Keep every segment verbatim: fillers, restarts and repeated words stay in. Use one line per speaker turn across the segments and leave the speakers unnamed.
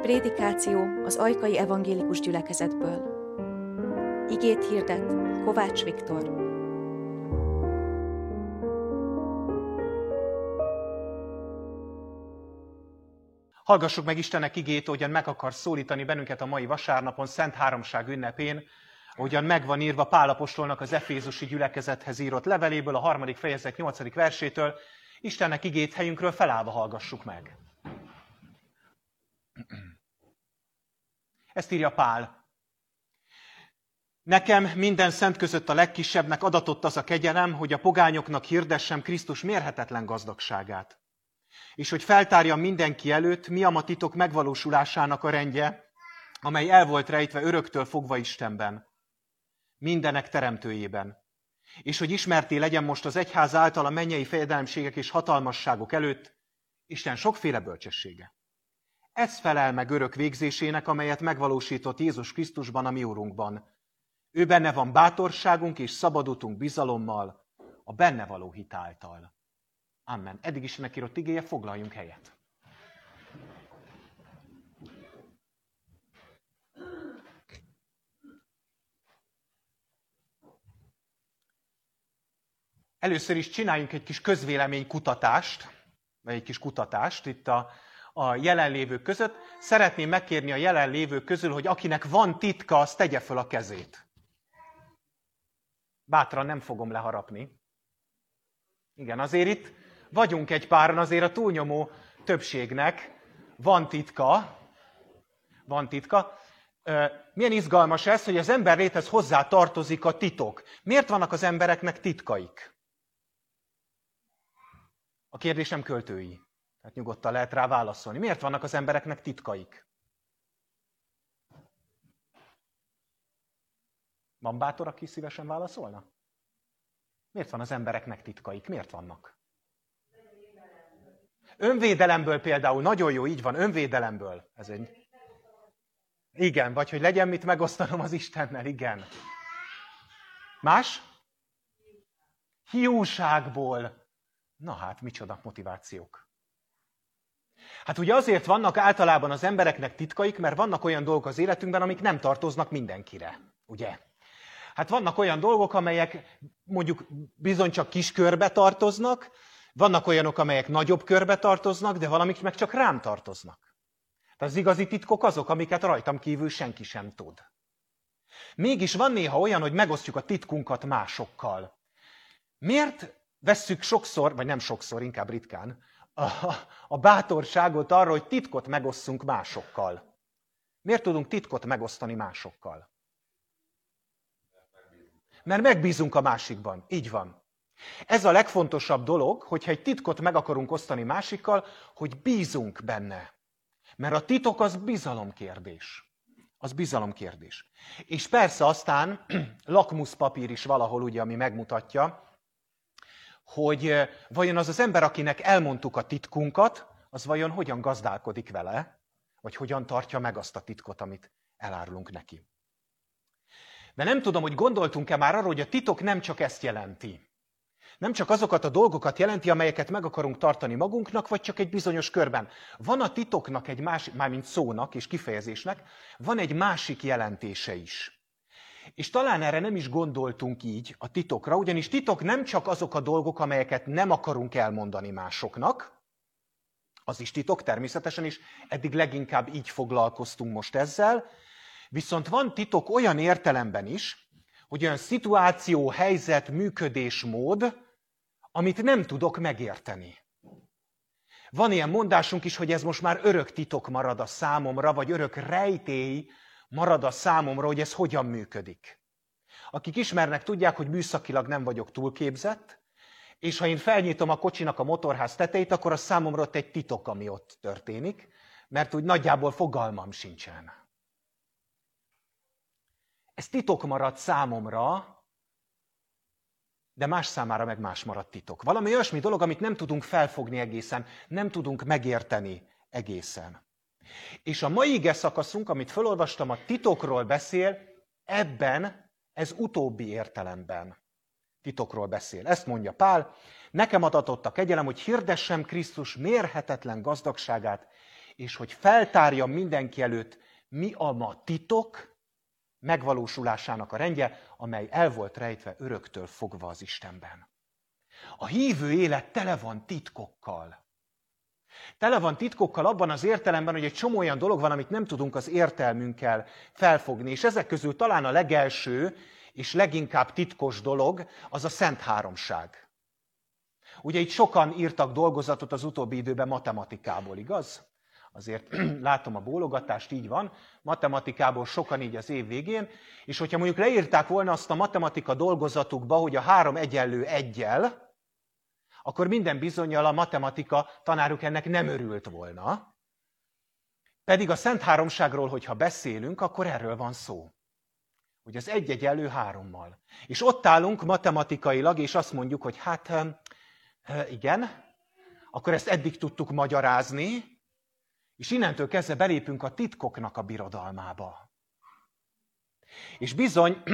Prédikáció az Ajkai Evangélikus Gyülekezetből. Igét hirdet Kovács Viktor.
Hallgassuk meg Istennek igét, ahogyan meg akar szólítani bennünket a mai vasárnapon, Szent Háromság ünnepén, ahogyan meg van írva Pál apostolnak az efézusi gyülekezethez írott leveléből, a harmadik fejezet nyolcadik versétől. Istennek igét helyünkről felállva hallgassuk meg. Ezt írja Pál. Nekem minden szent között a legkisebbnek adatott az a kegyelem, hogy a pogányoknak hirdessem Krisztus mérhetetlen gazdagságát, és hogy feltárjam mindenki előtt, mi a ma titok megvalósulásának a rendje, amely el volt rejtve öröktől fogva Istenben, mindenek teremtőjében, és hogy ismerté legyen most az egyház által a mennyei fejedelemségek és hatalmasságok előtt Isten sokféle bölcsessége. Ez felel meg örök végzésének, amelyet megvalósított Jézus Krisztusban, a mi Urunkban. Ő benne van bátorságunk és szabadutunk bizalommal, a benne való hit által. Amen. Eddig Istennek írott igéje, foglaljunk helyet. Először is csináljunk egy kis közvéleménykutatást, vagy egy kis kutatást itt a, a jelenlévők között. Szeretném megkérni a jelenlévők közül, hogy akinek van titka, az tegye föl a kezét. Bátran nem fogom leharapni. Igen, azért itt vagyunk egy páran, azért a túlnyomó többségnek van titka. Van titka. Milyen izgalmas ez, hogy az ember léthez hozzá tartozik a titok. Miért vannak az embereknek titkaik? A kérdés nem költői. Tehát nyugodtan lehet rá válaszolni. Miért vannak az embereknek titkaik? Van bátor, aki szívesen válaszolna? Miért van az embereknek titkaik? Miért vannak? Önvédelemből például. Nagyon jó, így van, önvédelemből. Ez egy... Igen, vagy hogy legyen mit megosztanom az Istennel, igen. Más? Hiúságból. Na hát, micsoda motivációk. Hát ugye azért vannak általában az embereknek titkaik, mert vannak olyan dolgok az életünkben, amik nem tartoznak mindenkire, ugye? Hát vannak olyan dolgok, amelyek mondjuk bizony csak kis körbe tartoznak, vannak olyanok, amelyek nagyobb körbe tartoznak, de valamik meg csak rám tartoznak. Tehát az igazi titkok azok, amiket rajtam kívül senki sem tud. Mégis van néha olyan, hogy megosztjuk a titkunkat másokkal. Miért vesszük sokszor, vagy nem sokszor, inkább ritkán, a, a bátorságot arra, hogy titkot megosszunk másokkal? Miért tudunk titkot megosztani másokkal? Mert megbízunk a másikban. Így van. Ez a legfontosabb dolog, hogyha egy titkot meg akarunk osztani másikkal, hogy bízunk benne. Mert a titok az bizalomkérdés. Az bizalomkérdés. És persze aztán lakmuszpapír is valahol, ugye, ami megmutatja, hogy vajon az az ember, akinek elmondtuk a titkunkat, az vajon hogyan gazdálkodik vele, vagy hogyan tartja meg azt a titkot, amit elárulunk neki. De nem tudom, hogy gondoltunk-e már arra, hogy a titok nem csak ezt jelenti. Nem csak azokat a dolgokat jelenti, amelyeket meg akarunk tartani magunknak, vagy csak egy bizonyos körben. Van a titoknak egy másik, mármint szónak és kifejezésnek, van egy másik jelentése is. És talán erre nem is gondoltunk így a titokra, ugyanis titok nem csak azok a dolgok, amelyeket nem akarunk elmondani másoknak, az is titok természetesen is, eddig leginkább így foglalkoztunk most ezzel, viszont van titok olyan értelemben is, hogy olyan szituáció, helyzet, működésmód, amit nem tudok megérteni. Van ilyen mondásunk is, hogy ez most már örök titok marad a számomra, vagy örök rejtély marad a számomra, hogy ez hogyan működik. Akik ismernek, tudják, hogy műszakilag nem vagyok túlképzett, és ha én felnyitom a kocsinak a motorház tetejét, akkor a számomra ott egy titok, ami ott történik, mert úgy nagyjából fogalmam sincsen. Ez titok marad számomra, de más számára meg más marad titok. Valami olyasmi dolog, amit nem tudunk felfogni egészen, nem tudunk megérteni egészen. És a mai ige szakaszunk, amit felolvastam, a titokról beszél, ebben, ez utóbbi értelemben titokról beszél. Ezt mondja Pál, nekem adatott a kegyelem, hogy hirdessem Krisztus mérhetetlen gazdagságát, és hogy feltárjam mindenki előtt, mi a ma titok megvalósulásának a rendje, amely el volt rejtve öröktől fogva az Istenben. A hívő élet tele van titkokkal. Tele van titkokkal abban az értelemben, hogy egy csomó olyan dolog van, amit nem tudunk az értelmünkkel felfogni. És ezek közül talán a legelső és leginkább titkos dolog az a Szent Háromság. Ugye itt sokan írtak dolgozatot az utóbbi időben matematikából, igaz? Azért látom a bólogatást, így van. Matematikából sokan így az év végén. És hogyha mondjuk leírták volna azt a matematika dolgozatukba, hogy a három egyenlő eggyel, akkor minden bizonnyal a matematika tanáruk ennek nem örült volna. Pedig a Szent Háromságról, hogyha beszélünk, akkor erről van szó. Hogy az egy egyenlő hárommal. És ott állunk matematikailag, és azt mondjuk, hogy hát igen, akkor ezt eddig tudtuk magyarázni, és innentől kezdve belépünk a titkoknak a birodalmába. És bizony,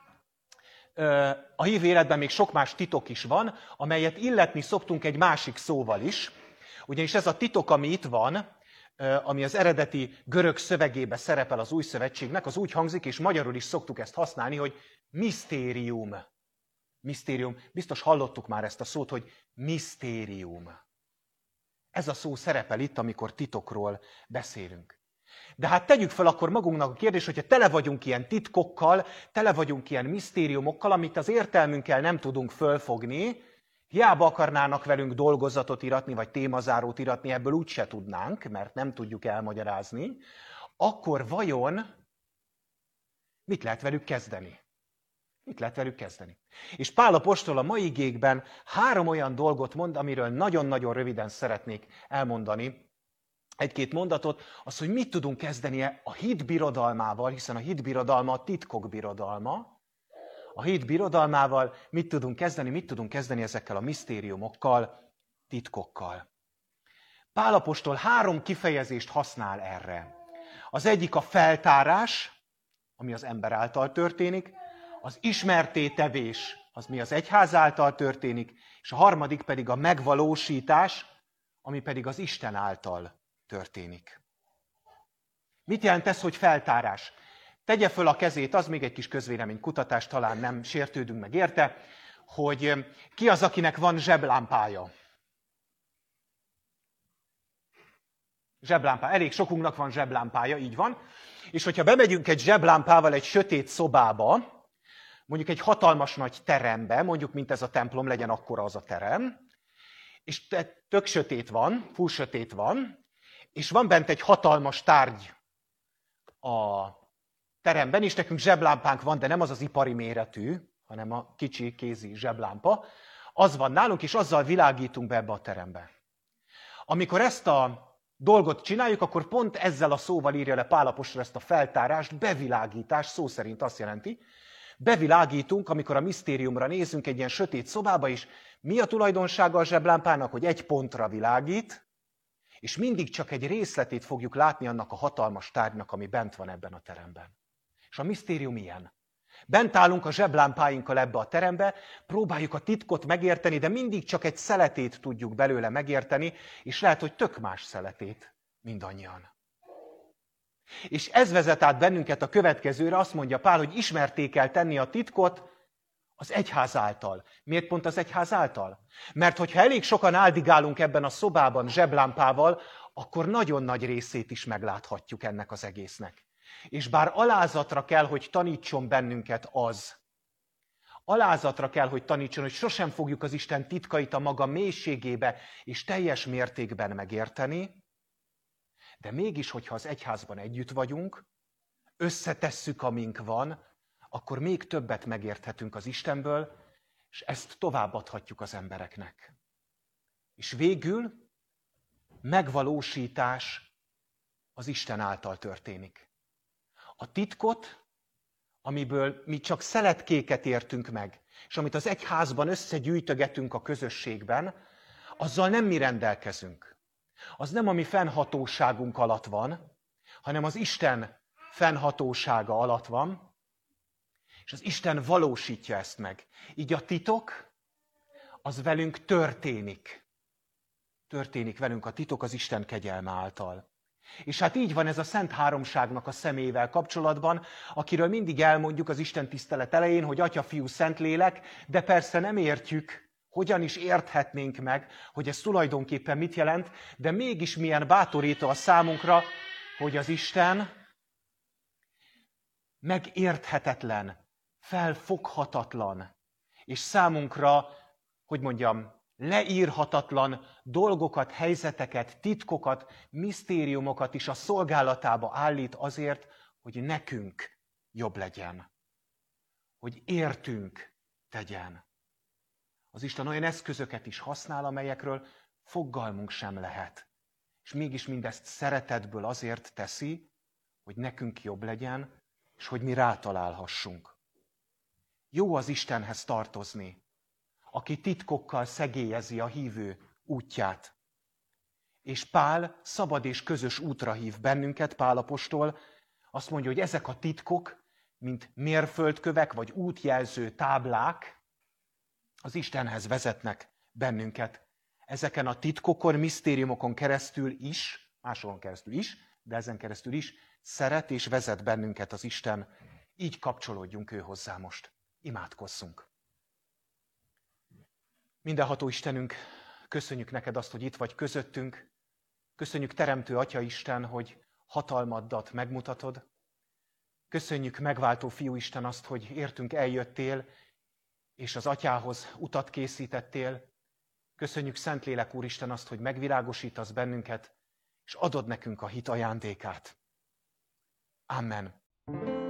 a hívő életben még sok más titok is van, amelyet illetni szoktunk egy másik szóval is. Ugyanis ez a titok, ami itt van, ami az eredeti görög szövegébe szerepel az Új Szövetségnek, az úgy hangzik, és magyarul is szoktuk ezt használni, hogy misztérium. Misztérium. Biztos hallottuk már ezt a szót, hogy misztérium. Ez a szó szerepel itt, amikor titokról beszélünk. De hát tegyük fel akkor magunknak a kérdést, hogyha tele vagyunk ilyen titkokkal, tele vagyunk ilyen misztériumokkal, amit az értelmünkkel nem tudunk fölfogni, hiába akarnának velünk dolgozatot iratni, vagy témazárót iratni, ebből úgyse tudnánk, mert nem tudjuk elmagyarázni, akkor vajon mit lehet velük kezdeni? Mit lehet velük kezdeni? És Pál apostol a mai igékben három olyan dolgot mond, amiről nagyon-nagyon röviden szeretnék elmondani. Egy-két mondatot, az, hogy mit tudunk kezdeni a hit birodalmával, hiszen a hit birodalma a titkok birodalma. A hit birodalmával mit tudunk kezdeni? Mit tudunk kezdeni ezekkel a misztériumokkal, titkokkal? Pál apostol három kifejezést használ erre. Az egyik a feltárás, ami az ember által történik, az ismertétevés, az mi az egyház által történik, és a harmadik pedig a megvalósítás, ami pedig az Isten által történik. Mit jelent ez, hogy feltárás? Tegye föl a kezét, az még egy kis közvéleménykutatás, talán nem sértődünk meg érte, hogy ki az, akinek van zseblámpája. Zseblámpá. Elég sokunknak van zseblámpája, így van. És hogyha bemegyünk egy zseblámpával egy sötét szobába, mondjuk egy hatalmas nagy terembe, mondjuk mint ez a templom, legyen akkora az a terem, és tök sötét van, full sötét van, és van bent egy hatalmas tárgy a teremben, és nekünk zseblámpánk van, de nem az az ipari méretű, hanem a kicsi kézi zseblámpa, az van nálunk, és azzal világítunk be ebbe a terembe. Amikor ezt a dolgot csináljuk, akkor pont ezzel a szóval írja le Pál apostol ezt a feltárást, bevilágítás, szó szerint azt jelenti, bevilágítunk, amikor a misztériumra nézünk egy ilyen sötét szobába, és mi a tulajdonsága a zseblámpának, hogy egy pontra világít, és mindig csak egy részletét fogjuk látni annak a hatalmas tárgynak, ami bent van ebben a teremben. És a misztérium ilyen. Bent állunk a zseblámpáinkkal ebbe a terembe, próbáljuk a titkot megérteni, de mindig csak egy szeletét tudjuk belőle megérteni, és lehet, hogy tök más szeletét mindannyian. És ez vezet át bennünket a következőre, azt mondja Pál, hogy ismerté kell tenni a titkot az egyház által. Miért pont az egyház által? Mert hogyha elég sokan áldigálunk ebben a szobában zseblámpával, akkor nagyon nagy részét is megláthatjuk ennek az egésznek. És bár alázatra kell, hogy tanítson bennünket az, alázatra kell, hogy tanítson, hogy sosem fogjuk az Isten titkait a maga mélységébe és teljes mértékben megérteni, de mégis, hogyha az egyházban együtt vagyunk, összetesszük, amink van, akkor még többet megérthetünk az Istenből, és ezt továbbadhatjuk az embereknek. És végül megvalósítás az Isten által történik. A titkot, amiből mi csak szeletkéket értünk meg, és amit az egyházban összegyűjtögetünk a közösségben, azzal nem mi rendelkezünk. Az nem a mi fennhatóságunk alatt van, hanem az Isten fennhatósága alatt van, és az Isten valósítja ezt meg. Így a titok, az velünk történik. Történik velünk a titok az Isten kegyelme által. És hát így van ez a Szent Háromságnak a személyével kapcsolatban, akiről mindig elmondjuk az Isten tisztelet elején, hogy Atya, Fiú, Szentlélek, de persze nem értjük, hogyan is érthetnénk meg, hogy ez tulajdonképpen mit jelent, de mégis milyen bátorító a számunkra, hogy az Isten megérthetetlen, felfoghatatlan, és számunkra, hogy mondjam, leírhatatlan dolgokat, helyzeteket, titkokat, misztériumokat is a szolgálatába állít azért, hogy nekünk jobb legyen. Hogy értünk tegyen. Az Isten olyan eszközöket is használ, amelyekről fogalmunk sem lehet. És mégis mindezt szeretetből azért teszi, hogy nekünk jobb legyen, és hogy mi rátalálhassunk. Jó az Istenhez tartozni, aki titkokkal szegélyezi a hívő útját. És Pál szabad és közös útra hív bennünket, Pál apostol, azt mondja, hogy ezek a titkok, mint mérföldkövek vagy útjelző táblák, az Istenhez vezetnek bennünket. Ezeken a titkokon, misztériumokon keresztül is, máshol keresztül is, de ezen keresztül is szeret és vezet bennünket az Isten. Így kapcsolódjunk ő hozzá most. Imádkozzunk. Mindenható Istenünk, köszönjük neked azt, hogy itt vagy közöttünk. Köszönjük Teremtő Atya Isten, hogy hatalmadat megmutatod. Köszönjük megváltó Fiú Isten azt, hogy értünk eljöttél, és az Atyához utat készítettél. Köszönjük Szentlélek Úristen azt, hogy megvilágosítasz bennünket, és adod nekünk a hit ajándékát. Amen.